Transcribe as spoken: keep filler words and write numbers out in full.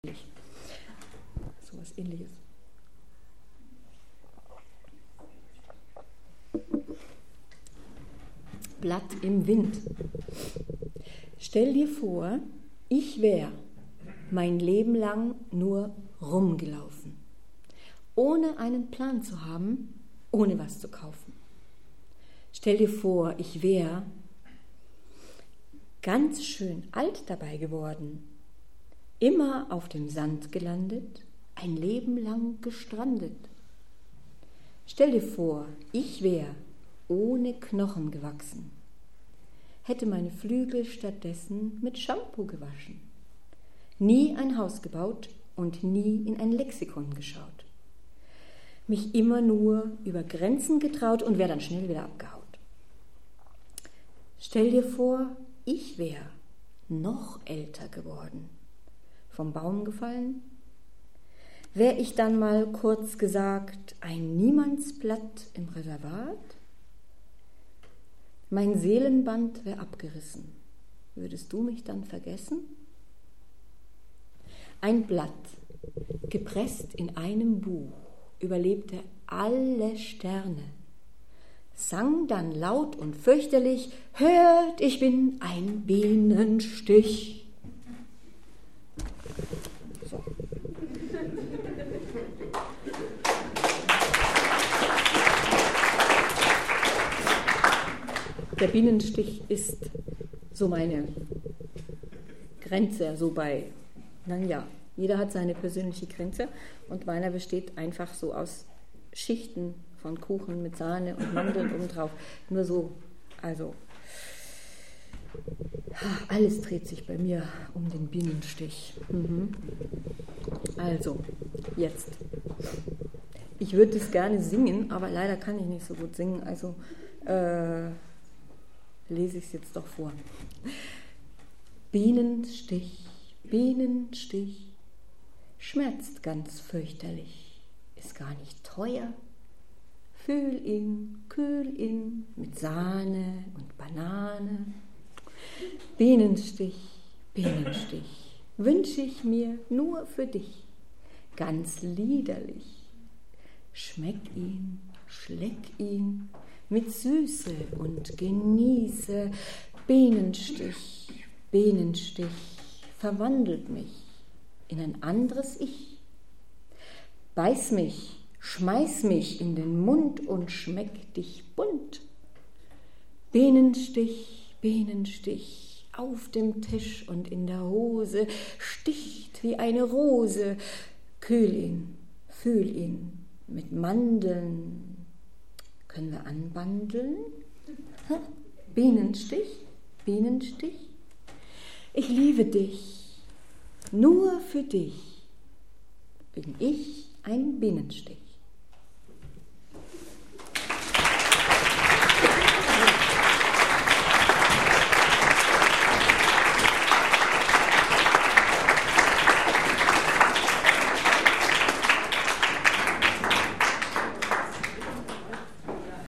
So was Ähnliches. Blatt im Wind. Stell dir vor, ich wäre mein Leben lang nur rumgelaufen, ohne einen Plan zu haben, ohne was zu kaufen. Stell dir vor, ich wäre ganz schön alt dabei geworden, immer auf dem Sand gelandet, ein Leben lang gestrandet. Stell dir vor, ich wäre ohne Knochen gewachsen, hätte meine Flügel stattdessen mit Shampoo gewaschen, nie ein Haus gebaut und nie in ein Lexikon geschaut, mich immer nur über Grenzen getraut und wäre dann schnell wieder abgehaut. Stell dir vor, ich wäre noch älter geworden, vom Baum gefallen, wäre ich dann mal kurz gesagt ein Niemandsblatt im Reservat? Mein Seelenband wäre abgerissen. Würdest du mich dann vergessen? Ein Blatt, gepresst in einem Buch, überlebte alle Sterne, sang dann laut und fürchterlich: Hört, ich bin ein Bienenstich. So. Der Bienenstich ist so meine Grenze, so bei, naja, jeder hat seine persönliche Grenze und meiner besteht einfach so aus Schichten von Kuchen mit Sahne und Mandeln obendrauf. Nur so, also alles dreht sich bei mir um den Bienenstich. Mhm. Also, jetzt. Ich würde es gerne singen, aber leider kann ich nicht so gut singen, also äh, lese ich es jetzt doch vor. Bienenstich, Bienenstich, schmerzt ganz fürchterlich, ist gar nicht teuer. Fühl ihn, kühl ihn mit Sahne und Banane. Bienenstich, Bienenstich, wünsche ich mir nur für dich, ganz liederlich. Schmeck ihn, schleck ihn mit Süße und genieße. Bienenstich, Bienenstich, verwandelt mich in ein anderes Ich. Beiß mich, schmeiß mich in den Mund und schmeck dich bunt. Bienenstich, Bienenstich, auf dem Tisch und in der Hose, sticht wie eine Rose. Kühl ihn, fühl ihn mit Mandeln. Können wir anbandeln? Ha? Bienenstich, Bienenstich, ich liebe dich, nur für dich bin ich ein Bienenstich.